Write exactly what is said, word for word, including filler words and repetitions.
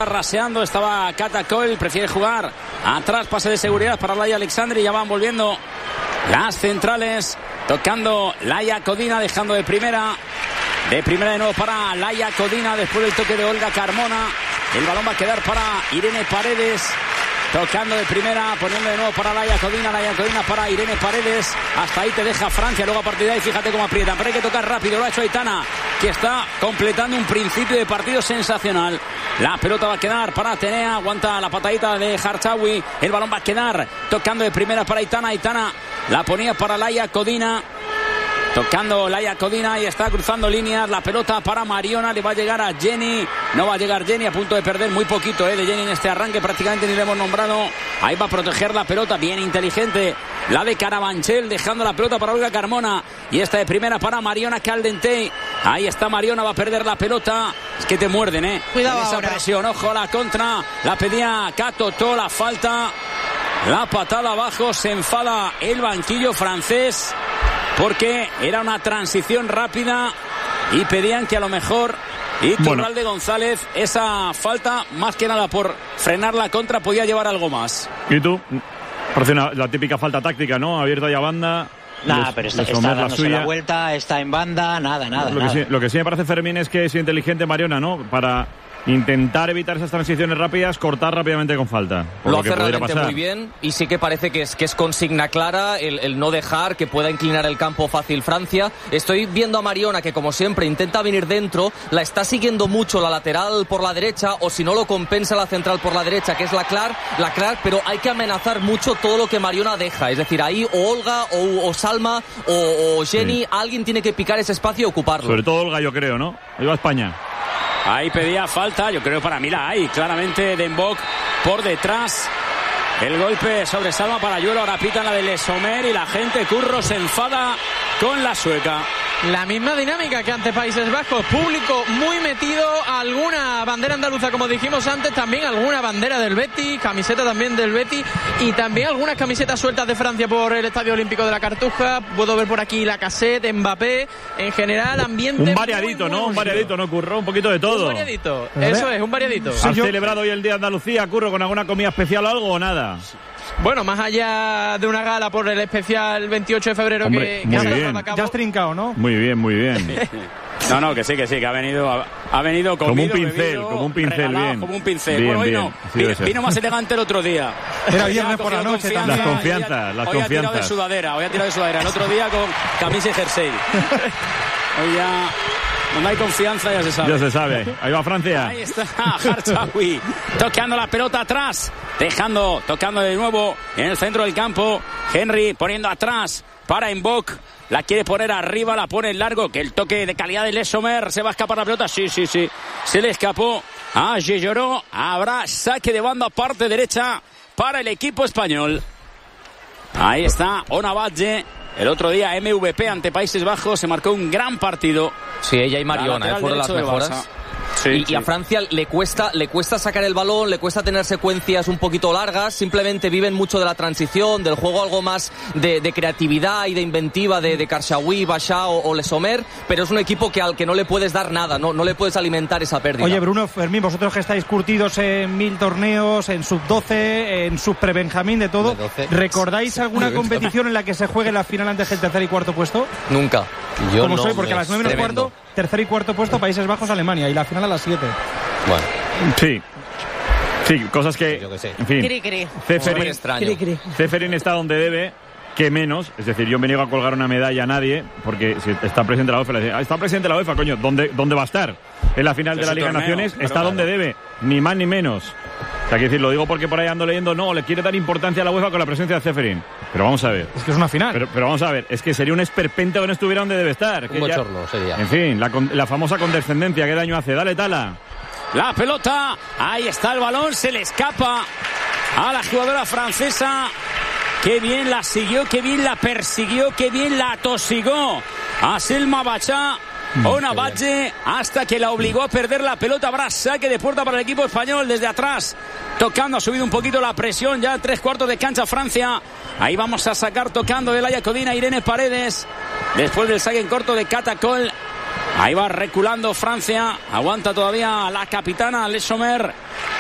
raseando, estaba Catacol, prefiere jugar atrás, pase de seguridad para Laia Alexandri, ya van volviendo las centrales, tocando Laia Codina, dejando de primera, de primera de nuevo para Laia Codina, después del toque de Olga Carmona, el balón va a quedar para Irene Paredes, tocando de primera, poniendo de nuevo para Laia Codina, Laia Codina para Irene Paredes, hasta ahí te deja Francia, luego a partir de ahí fíjate cómo aprietan, pero hay que tocar rápido, lo ha hecho Aitana, que está completando un principio de partido sensacional. La pelota va a quedar para Atenea, aguanta la patadita de Harchawi, el balón va a quedar tocando de primera para Aitana, Aitana la ponía para Laia Codina, tocando Laia Codina y está cruzando líneas, la pelota para Mariona, le va a llegar a Jenny, no va a llegar Jenny, a punto de perder muy poquito eh, de Jenny en este arranque, prácticamente ni le hemos nombrado, ahí va a proteger la pelota, bien inteligente la de Carabanchel, dejando la pelota para Olga Carmona, y esta de primera para Mariona Caldentey, ahí está Mariona, va a perder la pelota, es que te muerden eh, cuidado en esa ahora. presión, ojo a la contra, la pedía Catotó, la falta, la patada abajo, se enfada el banquillo francés, porque era una transición rápida y pedían que a lo mejor Iturralde bueno. González, esa falta, más que nada por frenar la contra, podía llevar algo más. ¿Y tú? Parece una, la típica falta táctica, ¿no? Abierta ya banda. Nada, les, pero está, está dándose la, la vuelta, está en banda, nada, nada. Lo, nada. Que sí, lo que sí me parece, Fermín, es que es inteligente Mariona, ¿no? Para intentar evitar esas transiciones rápidas, cortar rápidamente con falta. Lo, lo hace realmente muy bien y sí que parece que es, que es consigna clara el, el no dejar que pueda inclinar el campo fácil Francia. Estoy viendo a Mariona que, como siempre, intenta venir dentro, la está siguiendo mucho la lateral por la derecha, o si no lo compensa la central por la derecha, que es la Clark, la Clark, pero hay que amenazar mucho todo lo que Mariona deja, es decir, ahí o Olga o, o Salma o, o Jenny, sí. Alguien tiene que picar ese espacio y ocuparlo. Sobre todo Olga, yo creo, ¿no? Ahí va España. Ahí pedía falta, yo creo para mí la hay, claramente Denbock por detrás. El golpe sobre Salma Parayuelo, ahora pitan la de Le Sommer y la gente, Curro, se enfada con la sueca. La misma dinámica que ante Países Bajos, público muy metido, alguna bandera andaluza como dijimos antes, también alguna bandera del Betis, camiseta también del Betis y también algunas camisetas sueltas de Francia por el Estadio Olímpico de la Cartuja. Puedo ver por aquí la Cassette, Mbappé, en general ambiente un variadito, muy, muy, ¿no? Un variadito, ¿no, Curro? Un poquito de todo. Un variadito, eso es, un variadito. ¿Has sí, celebrado hoy el Día de Andalucía, Curro, con alguna comida especial o algo o nada? Bueno, más allá de una gala por el especial veintiocho de febrero. Hombre, que, muy que bien. ya has trincado, ¿no? Muy bien, muy bien. No, no, que sí, que sí, que ha venido, ha, ha venido comido, como un pincel, bebido, como un pincel, regalado, bien. Como un pincel. Bien, bueno, hoy bien, no, sí vino, vino más elegante el otro día. Era viernes por la noche también. Las confianzas, las hoy confianzas. Hoy ha tirado de sudadera, hoy ha tirado de sudadera. El otro día con camisa y jersey. Hoy ya... Donde hay confianza ya se sabe. Ya se sabe. Ahí va Francia. Ahí está Harchawi tocando la pelota atrás, dejando, tocando de nuevo en el centro del campo. Henry poniendo atrás para Mbok. La quiere poner arriba, la pone en largo. Que el toque de calidad de Le Sommer. Se va a escapar la pelota. Sí, sí, sí. Se le escapó a Gelloró. Habrá saque de banda parte derecha para el equipo español. Ahí está Ona Badge. El otro día M V P ante Países Bajos se marcó un gran partido. Sí, ella y Mariona, ¿eh? Fueron las mejoras. Sí, y, sí. y a Francia le cuesta le cuesta sacar el balón, le cuesta tener secuencias un poquito largas, simplemente viven mucho de la transición, del juego algo más de, de creatividad y de inventiva de, de Karchaoui, Bachá o, o Le Sommer, pero es un equipo que al que no le puedes dar nada, no, no le puedes alimentar esa pérdida. Oye, Bruno, Fermín, vosotros que estáis curtidos en mil torneos, en sub doce, en sub pre-benjamín, de todo, ¿recordáis alguna competición en la que se juegue la final antes del tercer y cuarto puesto? Nunca. Yo ¿Cómo no, soy? Porque a las nueve menos cuarto, tercer y cuarto puesto, Países Bajos, Alemania, y la final a las siete. Bueno. Sí. Sí, cosas que... Yo que sé. En fin. Cri, cri. Ceferin, Cri, cri. Ceferin está donde debe, que menos. Es decir, yo me niego a colgar una medalla a nadie, porque si está presidente de la UEFA, le dice, ah, está presidente de la UEFA, coño, ¿dónde, dónde va a estar? En la final de la Liga de Naciones está claro. Donde debe, ni más ni menos. O sea, que decir, lo digo porque por ahí ando leyendo, no, le quiere dar importancia a la UEFA con la presencia de Ceferin. Pero vamos a ver. Es que es una final. Pero, pero vamos a ver, es que sería un esperpento que no estuviera donde debe estar. Un que bochorno ya, sería. En fin, la, la famosa condescendencia, ¿qué daño hace? Dale, Tala. La pelota, ahí está el balón, se le escapa a la jugadora francesa. Qué bien la siguió, qué bien la persiguió, qué bien la atosigó a Selma Bachá. Ona Badge, hasta que la obligó a perder la pelota. Habrá saque de puerta para el equipo español desde atrás, tocando, ha subido un poquito la presión, ya tres cuartos de cancha Francia. Ahí vamos a sacar tocando de Laia Codina, Irene Paredes, después del saque en corto de Catacol. Ahí va reculando Francia, aguanta todavía la capitana Le Sommer.